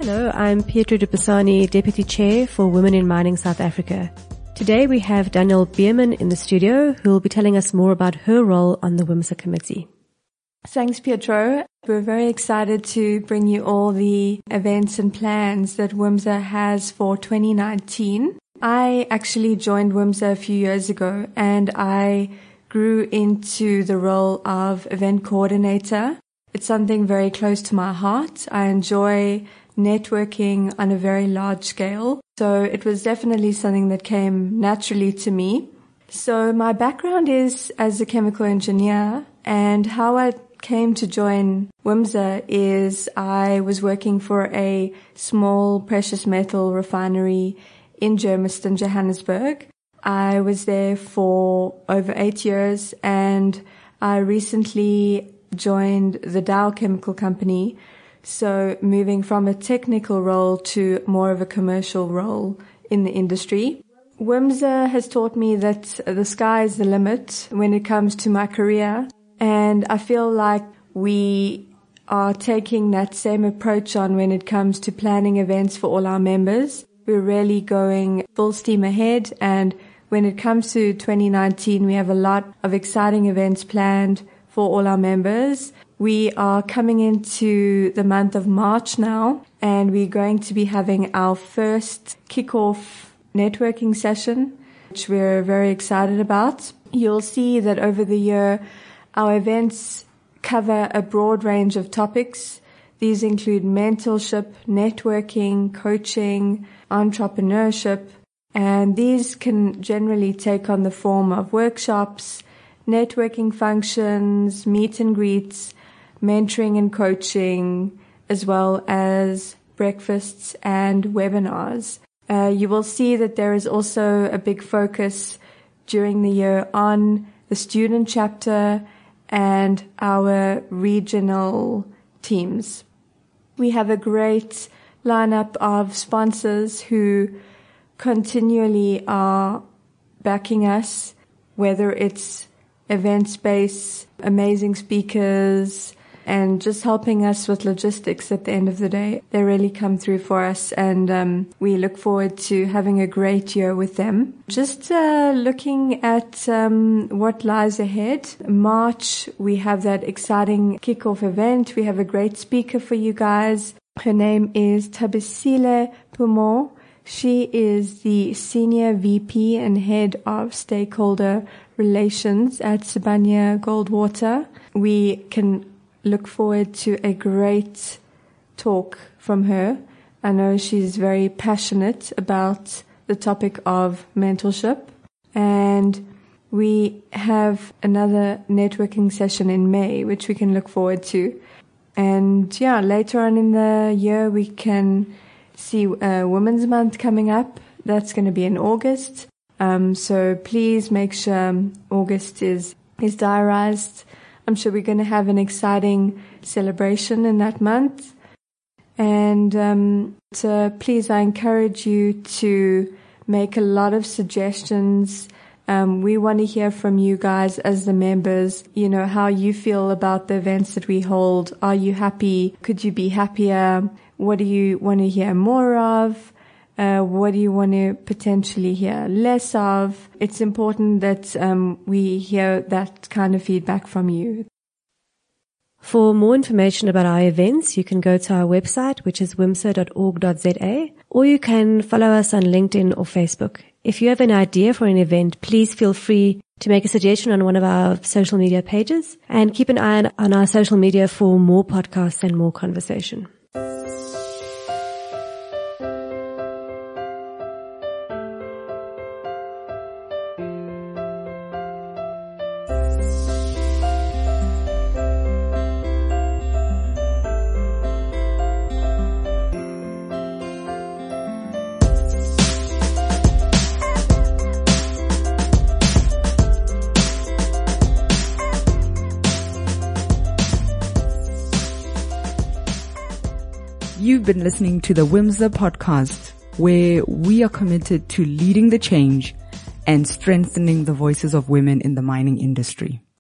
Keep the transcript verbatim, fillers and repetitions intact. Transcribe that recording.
Hello, I'm Pietro Dupasani, Deputy Chair for Women in Mining South Africa. Today we have Danielle Bierman in the studio who will be telling us more about her role on the WIMSA committee. Thanks, Pietro. We're very excited to bring you all the events and plans that WIMSA has for twenty nineteen. I actually joined WIMSA a few years ago and I grew into the role of event coordinator. It's something very close to my heart. I enjoy networking on a very large scale. So it was definitely something that came naturally to me. So my background is as a chemical engineer, and how I came to join WIMSA is I was working for a small precious metal refinery in Germiston, Johannesburg. I was there for over eight years and I recently joined the Dow Chemical Company. So moving from a technical role to more of a commercial role in the industry. WIMSA has taught me that the sky is the limit when it comes to my career. And I feel like we are taking that same approach on when it comes to planning events for all our members. We're really going full steam ahead. And when it comes to twenty nineteen, we have a lot of exciting events planned for all our members. We are coming into the month of March now, and we're going to be having our first kickoff networking session, which we're very excited about. You'll see that over the year, our events cover a broad range of topics. These include mentorship, networking, coaching, entrepreneurship, and these can generally take on the form of workshops, networking functions, meet and greets, mentoring and coaching, as well as breakfasts and webinars. Uh, you will see that there is also a big focus during the year on the student chapter and our regional teams. We have a great lineup of sponsors who continually are backing us, whether it's event space, amazing speakers, and just helping us with logistics at the end of the day. They really come through for us, and um, we look forward to having a great year with them. Just uh, looking at um, what lies ahead. March, we have that exciting kickoff event. We have a great speaker for you guys. Her name is Thabisile Pumon. She is the Senior V P and Head of Stakeholder Relations at Sibanye Goldwater. We can look forward to a great talk from her. I know she's very passionate about the topic of mentorship. And we have another networking session in May, which we can look forward to. And yeah, later on in the year, we can see uh, Women's Month coming up. That's going to be in August. Um, so please make sure August is, is diarized. I'm sure we're going to have an exciting celebration in that month. And um, so please, I encourage you to make a lot of suggestions. Um, we want to hear from you guys as the members, you know, how you feel about the events that we hold. Are you happy? Could you be happier? What do you want to hear more of? Uh, what do you want to potentially hear less of? It's important that um, we hear that kind of feedback from you. For more information about our events, you can go to our website, which is wimsa dot org dot za, or you can follow us on LinkedIn or Facebook. If you have an idea for an event, please feel free to make a suggestion on one of our social media pages, and keep an eye on our social media for more podcasts and more conversation. You've been listening to the WIMSA podcast, where we are committed to leading the change and strengthening the voices of women in the mining industry.